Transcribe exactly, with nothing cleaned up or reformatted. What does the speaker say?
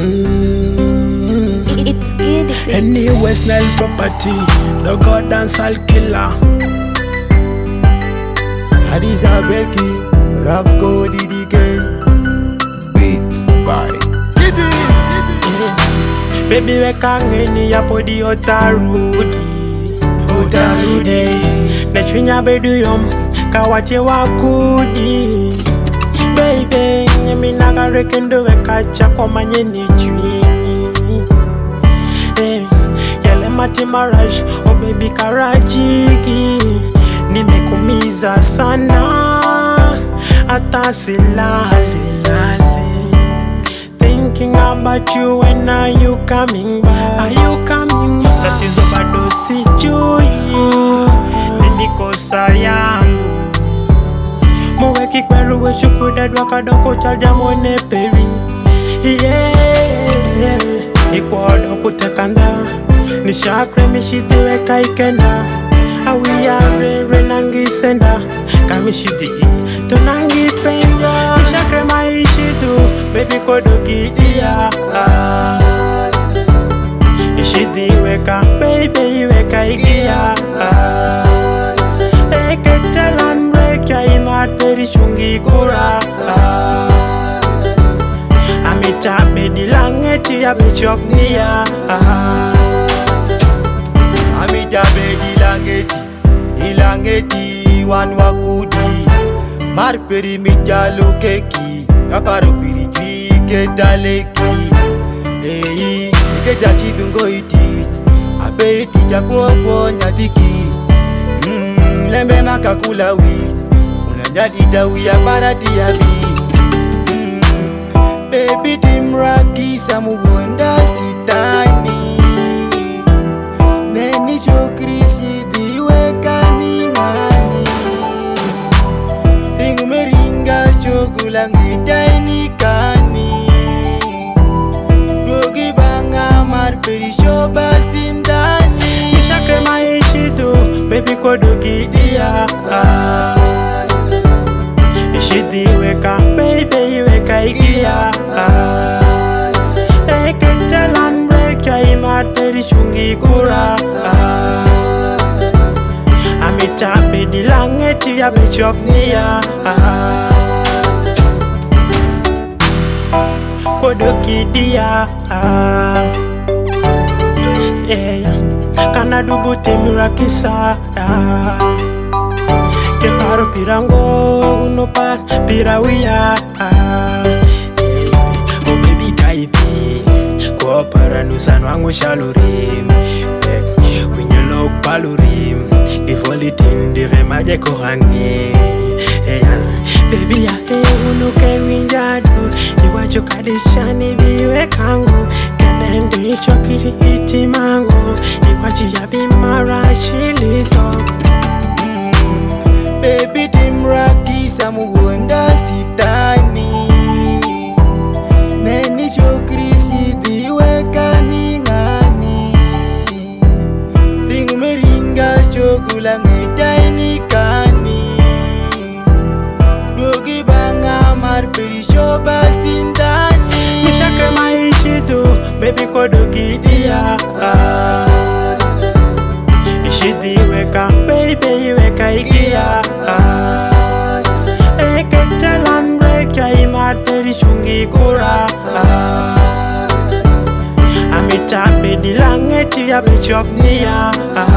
Mm. It's good. Any West Nile property, the god dance all killer. Hadiza Belki, Ravko D D K. Beats by Didi. Baby weka ngeni ya podi otarudi Otarudi. Nechunya bedu yom kawache wakudi. Baby nyemi naga rekendo weka chako manye ni chwini. Eh, yale mati marash, oh baby karajiki. Nimekumiza sana, ata sila silale. Thinking about you when are you coming back? Are you coming back? Tatizo bado sijui, nilikosa yangu. Mweki kweru we shukudad wakadoko chalja mwone peri. Yeah, ikuodo kutekanda, nishakre mishidi weka ikenda. Awi ya re nangi senda, kamishidi tunangi penja. Nishakre maishidu, baby kodoki dia. Ishidi weka, baby weka igia. Eke telan weka imat peri shungi kura. Amita bedi langeti ya bechok niya. Amita bedi langeti, ilangeti wan wakudi. Marperi mijalo keki, kaparo piri jwike daleki. Eyi, ike jachi dungo iti, abe iti jako kwa nyadiki. Mm, lembe makakula wit, unajadi dawi ya barati ya bi. Mm, baby dimraki samu wanda sitani. Neni shokrisi diwe kani ngani. Ringu meringa chokula ngitaini kani. Dogi banga marperi shoba sindani. Nishake maishidu, baby kodoki dia. Ishidi weka, baby weka igia. Eke telan weka imat peri shungi kura. Amita bedi langeti ya bechok niya. Kodoki dia. Yeah, kana dubu temura kisa. Ke paro pirango uno par pirawia. Oh baby kaipi, ko para nusan wangu shalurim. Winyolo palurim, ifolitin dire maje kohani. Baby ya he uno ke winjado, iwacho kadishani biwe kangu. Kenendo ichokiri iti mango, iwachi ya bimara shilito. Baby dimraki samu wanda sitani. Neni shokrisi diwe kani ngani. Ringu meringa chokula ngitaini kani. Dogi banga marperi shoba sindani. Nishake maishidu, baby kodoki dia. Ishidi weka, baby weka igia. Eke telan weka imat peri shungi kura. Amita bedi langeti ya bechok niya.